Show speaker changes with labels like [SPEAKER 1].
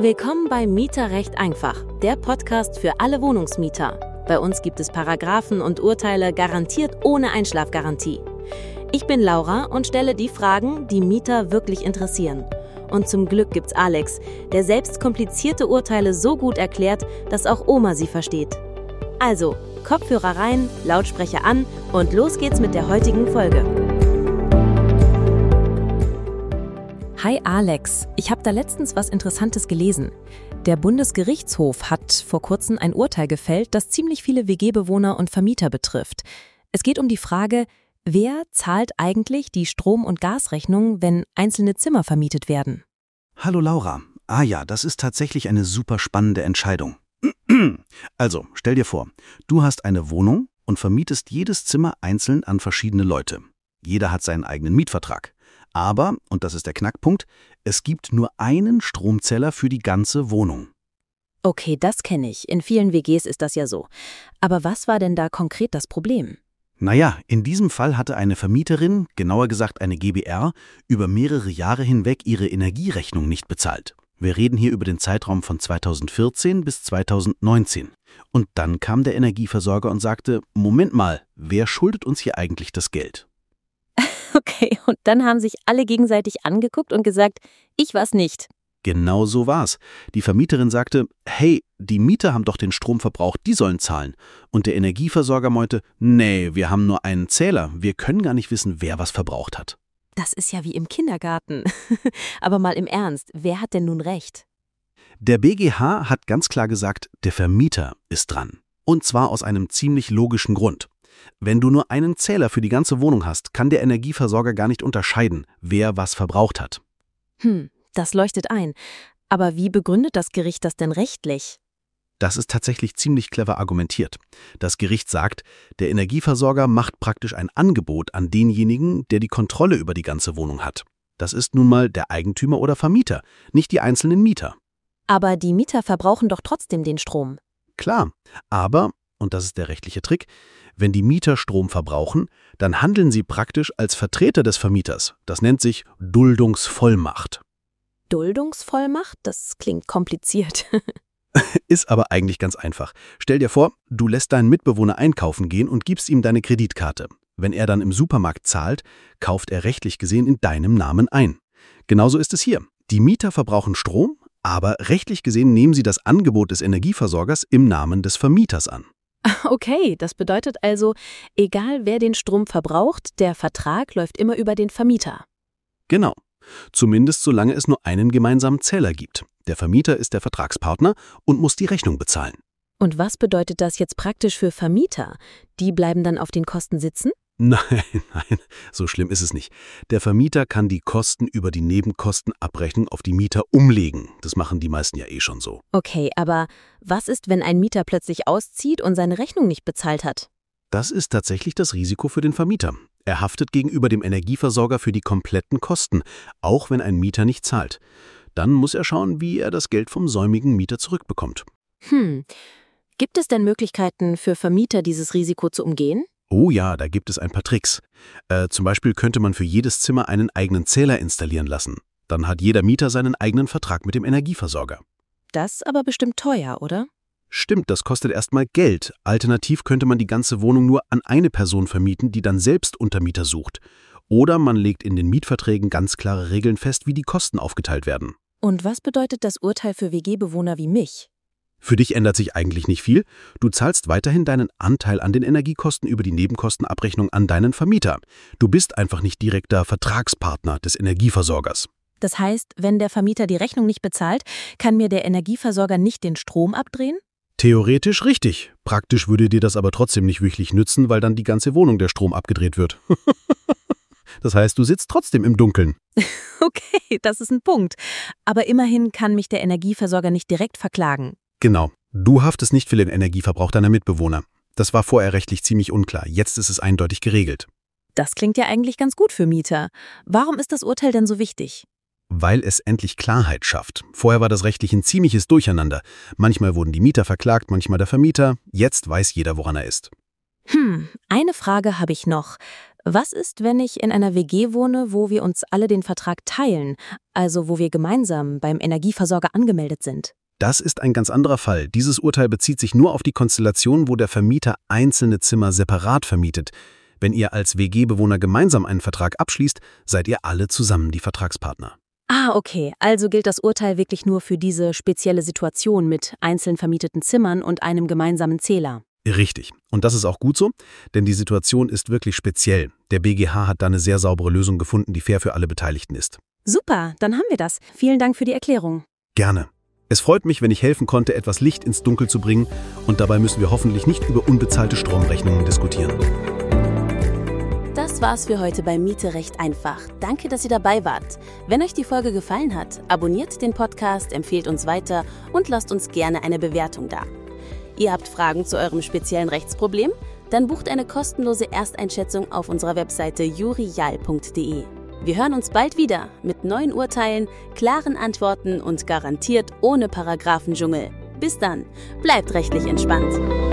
[SPEAKER 1] Willkommen bei Mieterrecht einfach, der Podcast für alle Wohnungsmieter. Bei uns gibt es Paragraphen und Urteile garantiert ohne Einschlafgarantie. Ich bin Laura und stelle die Fragen, die Mieter wirklich interessieren. Und zum Glück gibt's Alex, der selbst komplizierte Urteile so gut erklärt, dass auch Oma sie versteht. Also, Kopfhörer rein, Lautsprecher an und los geht's mit der heutigen Folge. Hi Alex, ich habe da letztens was Interessantes gelesen. Der Bundesgerichtshof hat vor kurzem ein Urteil gefällt, das ziemlich viele WG-Bewohner und Vermieter betrifft. Es geht um die Frage, wer zahlt eigentlich die Strom- und Gasrechnung, wenn einzelne Zimmer vermietet werden?
[SPEAKER 2] Hallo Laura. Ja, das ist tatsächlich eine super spannende Entscheidung. Also, stell dir vor, du hast eine Wohnung und vermietest jedes Zimmer einzeln an verschiedene Leute. Jeder hat seinen eigenen Mietvertrag. Aber, und das ist der Knackpunkt, es gibt nur einen Stromzähler für die ganze Wohnung.
[SPEAKER 1] Okay, das kenne ich. In vielen WGs ist das ja so. Aber was war denn da konkret das Problem?
[SPEAKER 2] Naja, in diesem Fall hatte eine Vermieterin, genauer gesagt eine GbR, über mehrere Jahre hinweg ihre Energierechnung nicht bezahlt. Wir reden hier über den Zeitraum von 2014 bis 2019. Und dann kam der Energieversorger und sagte, Moment mal, wer schuldet uns hier eigentlich das Geld?
[SPEAKER 1] Okay, und dann haben sich alle gegenseitig angeguckt und gesagt, ich war's nicht.
[SPEAKER 2] Genau so war's. Die Vermieterin sagte, hey, die Mieter haben doch den Strom verbraucht, die sollen zahlen. Und der Energieversorger meinte, nee, wir haben nur einen Zähler, wir können gar nicht wissen, wer was verbraucht hat.
[SPEAKER 1] Das ist ja wie im Kindergarten. Aber mal im Ernst, wer hat denn nun recht?
[SPEAKER 2] Der BGH hat ganz klar gesagt, der Vermieter ist dran. Und zwar aus einem ziemlich logischen Grund. Wenn du nur einen Zähler für die ganze Wohnung hast, kann der Energieversorger gar nicht unterscheiden, wer was verbraucht hat.
[SPEAKER 1] Das leuchtet ein. Aber wie begründet das Gericht das denn rechtlich?
[SPEAKER 2] Das ist tatsächlich ziemlich clever argumentiert. Das Gericht sagt, der Energieversorger macht praktisch ein Angebot an denjenigen, der die Kontrolle über die ganze Wohnung hat. Das ist nun mal der Eigentümer oder Vermieter, nicht die einzelnen Mieter.
[SPEAKER 1] Aber die Mieter verbrauchen doch trotzdem den Strom.
[SPEAKER 2] Klar, aber, und das ist der rechtliche Trick, wenn die Mieter Strom verbrauchen, dann handeln sie praktisch als Vertreter des Vermieters. Das nennt sich Duldungsvollmacht.
[SPEAKER 1] Duldungsvollmacht? Das klingt kompliziert.
[SPEAKER 2] Ist aber eigentlich ganz einfach. Stell dir vor, du lässt deinen Mitbewohner einkaufen gehen und gibst ihm deine Kreditkarte. Wenn er dann im Supermarkt zahlt, kauft er rechtlich gesehen in deinem Namen ein. Genauso ist es hier. Die Mieter verbrauchen Strom, aber rechtlich gesehen nehmen sie das Angebot des Energieversorgers im Namen des Vermieters an.
[SPEAKER 1] Okay, das bedeutet also, egal wer den Strom verbraucht, der Vertrag läuft immer über den Vermieter.
[SPEAKER 2] Genau. Zumindest solange es nur einen gemeinsamen Zähler gibt. Der Vermieter ist der Vertragspartner und muss die Rechnung bezahlen.
[SPEAKER 1] Und was bedeutet das jetzt praktisch für Vermieter? Die bleiben dann auf den Kosten sitzen?
[SPEAKER 2] Nein, so schlimm ist es nicht. Der Vermieter kann die Kosten über die Nebenkostenabrechnung auf die Mieter umlegen. Das machen die meisten ja eh schon so.
[SPEAKER 1] Okay, aber was ist, wenn ein Mieter plötzlich auszieht und seine Rechnung nicht bezahlt hat?
[SPEAKER 2] Das ist tatsächlich das Risiko für den Vermieter. Er haftet gegenüber dem Energieversorger für die kompletten Kosten, auch wenn ein Mieter nicht zahlt. Dann muss er schauen, wie er das Geld vom säumigen Mieter zurückbekommt.
[SPEAKER 1] Gibt es denn Möglichkeiten für Vermieter, dieses Risiko zu umgehen?
[SPEAKER 2] Oh ja, da gibt es ein paar Tricks. Zum Beispiel könnte man für jedes Zimmer einen eigenen Zähler installieren lassen. Dann hat jeder Mieter seinen eigenen Vertrag mit dem Energieversorger.
[SPEAKER 1] Das ist aber bestimmt teuer, oder?
[SPEAKER 2] Stimmt, das kostet erstmal Geld. Alternativ könnte man die ganze Wohnung nur an eine Person vermieten, die dann selbst Untermieter sucht. Oder man legt in den Mietverträgen ganz klare Regeln fest, wie die Kosten aufgeteilt werden.
[SPEAKER 1] Und was bedeutet das Urteil für WG-Bewohner wie mich?
[SPEAKER 2] Für dich ändert sich eigentlich nicht viel. Du zahlst weiterhin deinen Anteil an den Energiekosten über die Nebenkostenabrechnung an deinen Vermieter. Du bist einfach nicht direkter Vertragspartner des Energieversorgers.
[SPEAKER 1] Das heißt, wenn der Vermieter die Rechnung nicht bezahlt, kann mir der Energieversorger nicht den Strom abdrehen?
[SPEAKER 2] Theoretisch richtig. Praktisch würde dir das aber trotzdem nicht wirklich nützen, weil dann die ganze Wohnung der Strom abgedreht wird. Das heißt, du sitzt trotzdem im Dunkeln.
[SPEAKER 1] Okay, das ist ein Punkt. Aber immerhin kann mich der Energieversorger nicht direkt verklagen.
[SPEAKER 2] Genau. Du haftest nicht für den Energieverbrauch deiner Mitbewohner. Das war vorher rechtlich ziemlich unklar. Jetzt ist es eindeutig geregelt.
[SPEAKER 1] Das klingt ja eigentlich ganz gut für Mieter. Warum ist das Urteil denn so wichtig?
[SPEAKER 2] Weil es endlich Klarheit schafft. Vorher war das rechtlich ein ziemliches Durcheinander. Manchmal wurden die Mieter verklagt, manchmal der Vermieter. Jetzt weiß jeder, woran er ist.
[SPEAKER 1] Eine Frage habe ich noch. Was ist, wenn ich in einer WG wohne, wo wir uns alle den Vertrag teilen, also wo wir gemeinsam beim Energieversorger angemeldet sind?
[SPEAKER 2] Das ist ein ganz anderer Fall. Dieses Urteil bezieht sich nur auf die Konstellation, wo der Vermieter einzelne Zimmer separat vermietet. Wenn ihr als WG-Bewohner gemeinsam einen Vertrag abschließt, seid ihr alle zusammen die Vertragspartner.
[SPEAKER 1] Okay, also gilt das Urteil wirklich nur für diese spezielle Situation mit einzeln vermieteten Zimmern und einem gemeinsamen Zähler.
[SPEAKER 2] Richtig. Und das ist auch gut so, denn die Situation ist wirklich speziell. Der BGH hat da eine sehr saubere Lösung gefunden, die fair für alle Beteiligten ist.
[SPEAKER 1] Super, dann haben wir das. Vielen Dank für die Erklärung.
[SPEAKER 2] Gerne. Es freut mich, wenn ich helfen konnte, etwas Licht ins Dunkel zu bringen, und dabei müssen wir hoffentlich nicht über unbezahlte Stromrechnungen diskutieren.
[SPEAKER 1] Das war's für heute bei Miete recht einfach. Danke, dass ihr dabei wart. Wenn euch die Folge gefallen hat, abonniert den Podcast, empfehlt uns weiter und lasst uns gerne eine Bewertung da. Ihr habt Fragen zu eurem speziellen Rechtsproblem? Dann bucht eine kostenlose Ersteinschätzung auf unserer Webseite jurial.de. Wir hören uns bald wieder mit neuen Urteilen, klaren Antworten und garantiert ohne Paragraphendschungel. Bis dann, bleibt rechtlich entspannt.